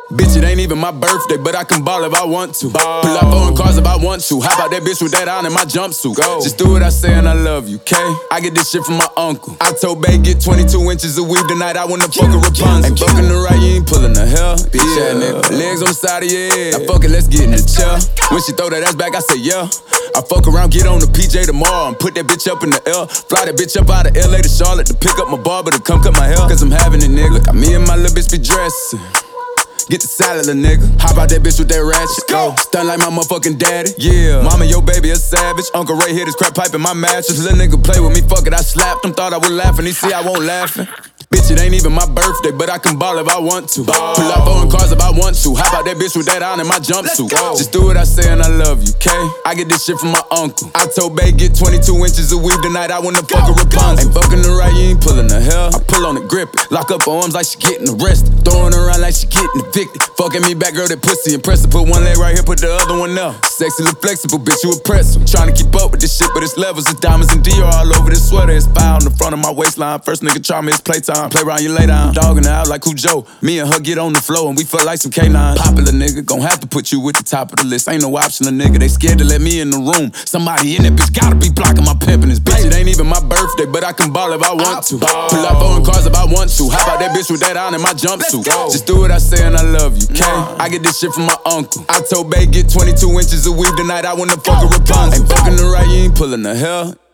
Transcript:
Bitch, it ain't even my birthday, but I can ball if I want to. Pull up on cars if I want to. How about that bitch with that on in my jumpsuit? Just do what I say and I love you, okay? I get this shit from my uncle. I told Bay get 22 inches of weed tonight. I wanna fuck a Rapunzel. Ain't fucking the right, you ain't pulling the hell. Bitch, yeah, nigga. Legs on the side of your head. Now fuck it, let's get in the chair. When she throw that ass back, I say yeah. I fuck around, get on the PJ tomorrow and put that bitch up in the L. Fly that bitch up out of LA to Charlotte to pick up my barber to come cut my hair. Cause I'm having it, nigga. Got me and my little bitch be dressing. Get the salad, little nigga. Hop out that bitch with that ratchet. Go. Stun like my motherfucking daddy. Yeah. Mama, your baby a savage. Uncle Ray hit his crack pipe in my mattress. Little nigga play with me, fuck it, I slapped him. Thought I was laughing, he see I won't laughing. Bitch, it ain't even my birthday, but I can ball if I want to. Pull up on cars if I want to. How about that bitch with that on in my jumpsuit? Just do what I say and I love you, okay? I get this shit from my uncle. I told Bay get 22 inches of weed tonight. I wanna fuck a Rapunzel. Ain't fucking the right, you ain't pulling the hell. I pull on it, grip it. Lock up her arms like she getting arrested. Throwing her around like she getting evicted. Fucking me back, girl, that pussy impressive. Put one leg right here, put the other one up. Sexy, look flexible, bitch, you impressive. Trying to keep up with this shit, but it's levels of diamonds and Dior all over this sweater. It's fire on the front of my waistline. First nigga try me, it's playtime. Play around, you lay down. Dogging her out like Cujo. Me and her get on the floor and we feel like some K9. Popular nigga, gon' have to put you at the top of the list. Ain't no option, a nigga. They scared to let me in the room. Somebody in that bitch gotta be blocking my pimpin'. This bitch, it ain't even my birthday, but I can ball if I want to. Pull up on cars if I want to. How about that bitch with that on in my jumpsuit? Just do what I say and I love you, okay? I get this shit from my uncle. I told Bay get 22 inches of weed tonight. I wanna fuck a Rapunzel. Ain't fucking the right, you ain't pulling the hell.